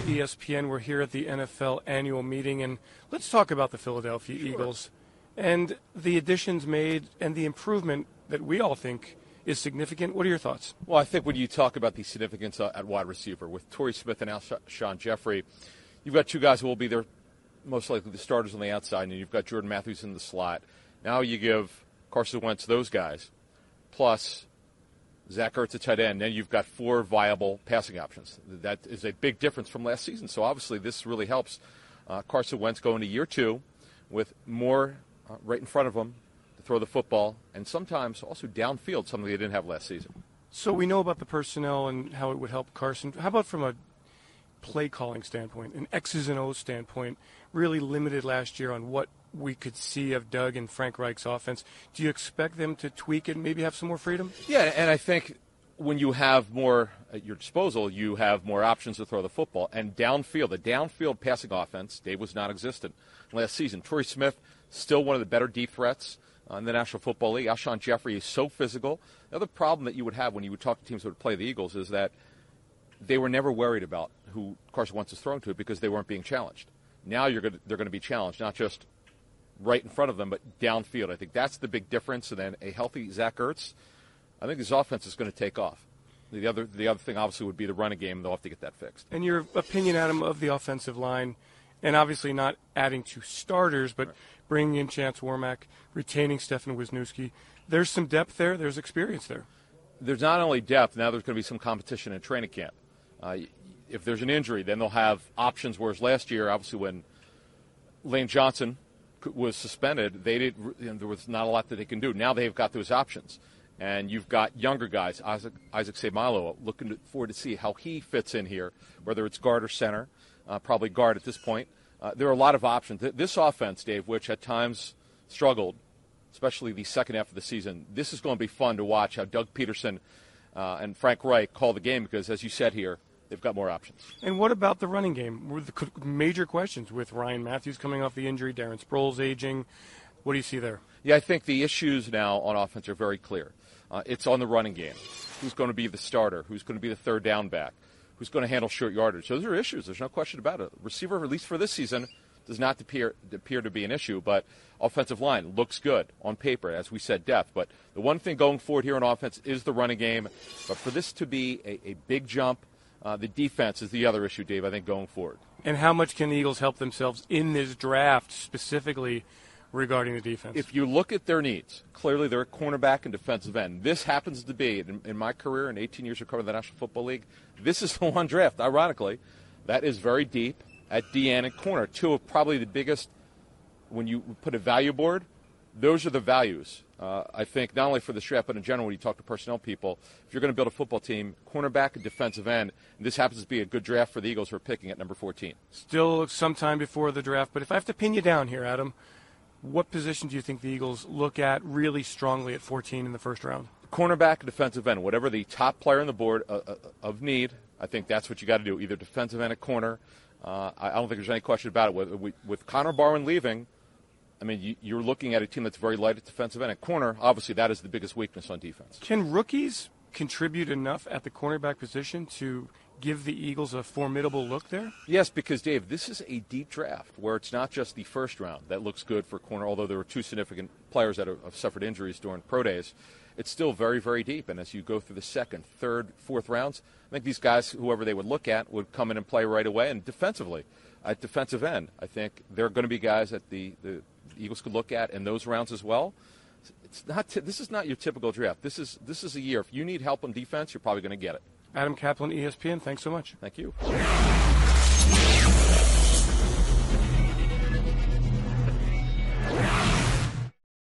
ESPN. We're here at the NFL annual meeting, and let's talk about the Philadelphia Eagles and the additions made and the improvement that we all think is significant. What are your thoughts? Well, I think when you talk about the significance at wide receiver, with Torrey Smith and Alshon Jeffrey, you've got two guys who will be there most likely the starters on the outside, and you've got Jordan Matthews in the slot. Now you give Carson Wentz those guys, plus Zach Ertz at tight end. Then you've got four viable passing options. That is a big difference from last season. So obviously this really helps Carson Wentz go into year two with more right in front of him to throw the football, and sometimes also downfield, something they didn't have last season. So we know about the personnel and how it would help Carson. How about from a play-calling standpoint, an X's and O's standpoint, really limited last year on what we could see of Doug and Frank Reich's offense? Do you expect them to tweak it and maybe have some more freedom? Yeah, and I think when you have more at your disposal, you have more options to throw the football. And downfield, the downfield passing offense, Dave, was non-existent last season. Torrey Smith, still one of the better deep threats in the National Football League. Alshon Jeffrey is so physical. The other problem that you would have when you would talk to teams that would play the Eagles is that they were never worried about who Carson Wentz is throwing to because they weren't being challenged. Now they're going to be challenged, not just right in front of them, but downfield. I think that's the big difference. And then a healthy Zach Ertz, I think this offense is going to take off. The other thing, obviously, would be the running game. They'll have to get that fixed. And your opinion, Adam, of the offensive line, and obviously not adding to starters, but bringing in Chance Warmack, retaining Stefan Wisniewski. There's some depth there. There's experience there. There's not only depth. Now there's going to be some competition in training camp. If there's an injury, then they'll have options, whereas last year, obviously, when Lane Johnson was suspended, there was not a lot that they can do. Now they've got those options. And you've got younger guys, Isaac Seumalo, looking forward to see how he fits in here, whether it's guard or center, probably guard at this point. There are a lot of options. This offense, Dave, which at times struggled, especially the second half of the season, this is going to be fun to watch how Doug Peterson and Frank Reich call the game because, as you said here, they've got more options. And what about the running game? Were the major questions with Ryan Matthews coming off the injury, Darren Sproles aging. What do you see there? Yeah, I think the issues now on offense are very clear. It's on the running game. Who's going to be the starter? Who's going to be the third down back? Who's going to handle short yardage? Those are issues. There's no question about it. Receiver, at least for this season, does not appear to be an issue, but offensive line looks good on paper, as we said, depth. But the one thing going forward here on offense is the running game. But for this to be a big jump, the defense is the other issue, Dave, I think, going forward. And how much can the Eagles help themselves in this draft specifically regarding the defense? If you look at their needs, clearly they're a cornerback and defensive end. This happens to be, in my career, in 18 years of covering the National Football League, this is the one draft, ironically, that is very deep at DN and corner. Two of probably the biggest, when you put a value board, those are the values. I think not only for the draft, but in general, when you talk to personnel people, if you're going to build a football team, cornerback and defensive end, and this happens to be a good draft for the Eagles who are picking at number 14. Still some time before the draft, but if I have to pin you down here, Adam, what position do you think the Eagles look at really strongly at 14 in the first round? Cornerback and defensive end, whatever the top player on the board of need, I think that's what you got to do, either defensive end at corner. I don't think there's any question about it. With Connor Barwin leaving, I mean, you're looking at a team that's very light at defensive end. At corner, obviously, that is the biggest weakness on defense. Can rookies contribute enough at the cornerback position to give the Eagles a formidable look there? Yes, because, Dave, this is a deep draft where it's not just the first round that looks good for corner, although there were two significant players that have suffered injuries during pro days. It's still very, very deep. And as you go through the second, third, fourth rounds, I think these guys, whoever they would look at, would come in and play right away. And defensively, at defensive end, I think there are going to be guys that the Eagles could look at in those rounds as well. This is not your typical draft. This is a year. If you need help on defense, you're probably going to get it. Adam Kaplan, ESPN, thanks so much. Thank you.